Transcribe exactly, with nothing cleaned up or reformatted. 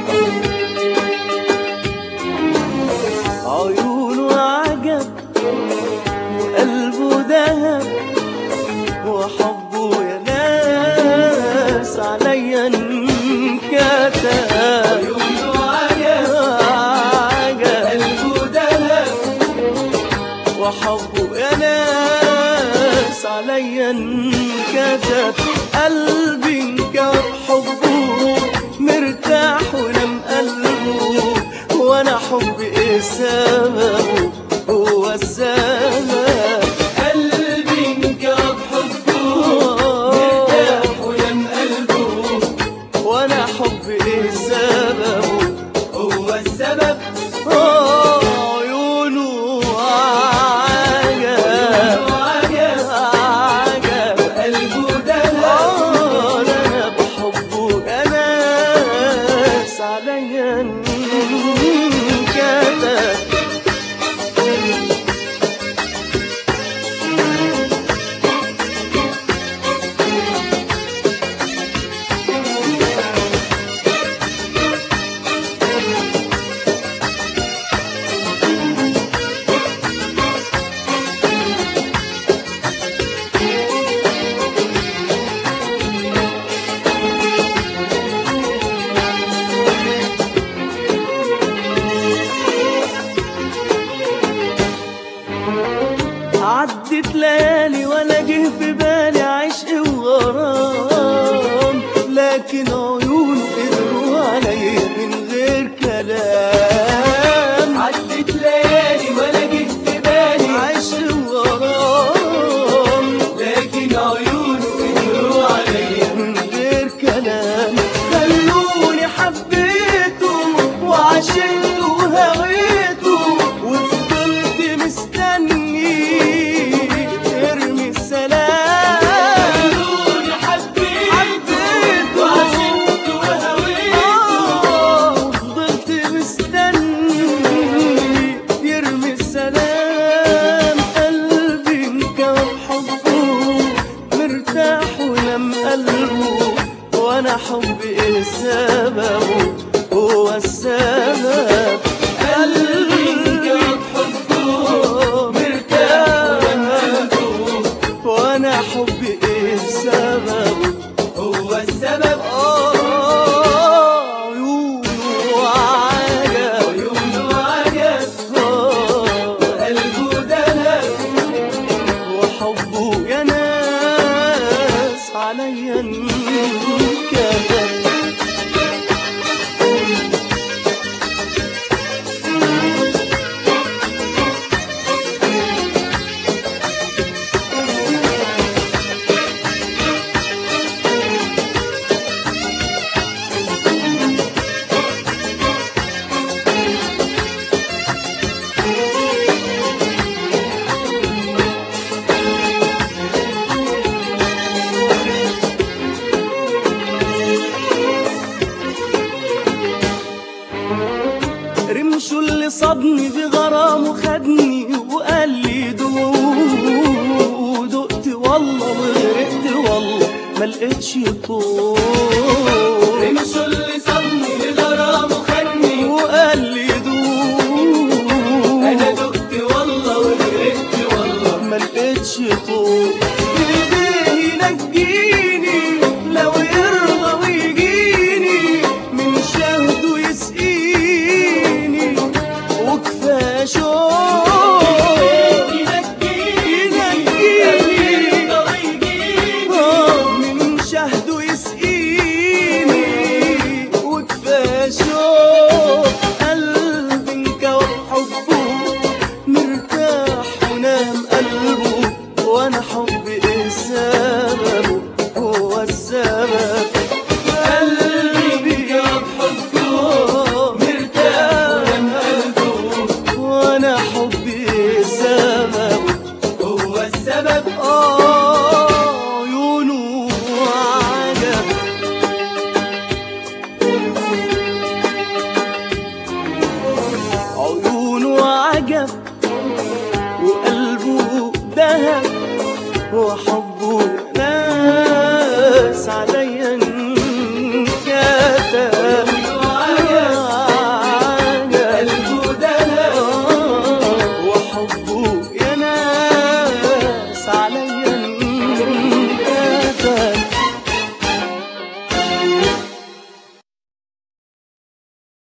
عيونه عجب وقلبه دهب وحبه يا ناس عليا انكتب. عيونه عجب قلبه دهب وحبه يا ناس عليا انكتب. قلبي انكب حبه مرتاح ونام قلبه وانا حبي ايه سببه هو السبب. قلبي انكب حبه مرتاح ونام قلبه وانا حبي ايه سببه هو السبب. عيونه عجب عجب قلبه دهب انا بحبه يا ناس عليا انكتب. عدت ليالي ولا جه في بالي عشق وغرام، لكن عيونه قدروا عليا من غير كلام. عدت ليالي ولا جه في بالي عشق وغرام، لكن عيونه قدروا عليا من غير كلام. خلوني حبيته وعشقته وهويته وفضلت مستني ارمي السلام. خلوني حبيته وعشقته وهويته وفضلت مستني يرمي السلام. قلبي انكب حبه مرتاح ونام قلبه وانا حبي ايه سببه هو السبب. قلبي انكب حبه مرتاح ونام قلبه وانا حبي ايه سببه هو السبب. عيونه عجب عيونه عجب وقلبه دهب وحبه يا ناس عليا انكتب. رمشه اللي صابني بغرامه خدني وقال لي دوق، دقت والله وغرقت والله ما لقيتش طوق. رمشه اللي صابني بغرامه خدني وقال لي دوق، انا دقت والله وغرقت والله ما لقيتش طوق. ايديه ينجيني لو يرضى ويجيني من شهده يسقيني وكفايه شوق. ينجيني من شهده يسقيني وكفايه شوق. قلبي انكب حبه مرتاح ونام قلبه وانا حبي ايه سببه هو السبب. قلبي انكب حبه مرتاح ونام قلبه وانا حبي ايه سببه هو السبب. عيونه عجب عيونه عجب وقلبه دهب وحب